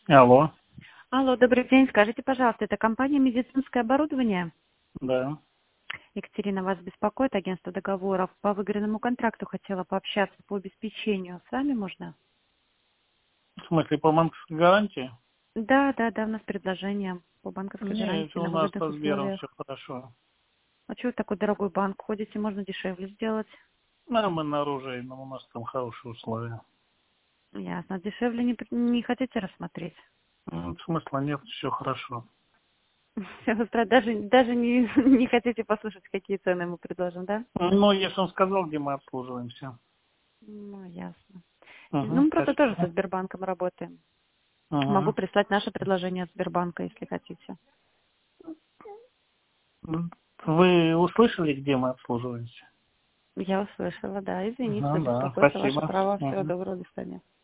Алло, Алло, добрый день. Скажите, пожалуйста, это компания «Медицинское оборудование»? да. Екатерина вас беспокоит, агентство договоров. По выигранному контракту хотела пообщаться по обеспечению. С вами можно? В смысле, по банковской гарантии? Да, у нас предложение по банковской Нет, гарантии у на нас выгодных со Сбером условиях. все хорошо. А чего вы в такой дорогой банк ходите? Можно дешевле сделать. А мы на оружейном, у нас там хорошие условия. Ясно. Дешевле не хотите рассмотреть? Смысла нет, все хорошо. Всё, даже не хотите послушать, какие цены мы предложим, да? Ну, я же вам сказал, где мы обслуживаемся. Ну, ясно. Ну, Угу, мы просто тоже со спасибо. Сбербанком работаем. Могу Угу. прислать наше предложение от Сбербанка, если хотите. Вы услышали, где мы обслуживаемся? Я услышала, да. Извините за Ну да, беспокойство, ваше спасибо. право. Всего Угу. доброго, до свидания.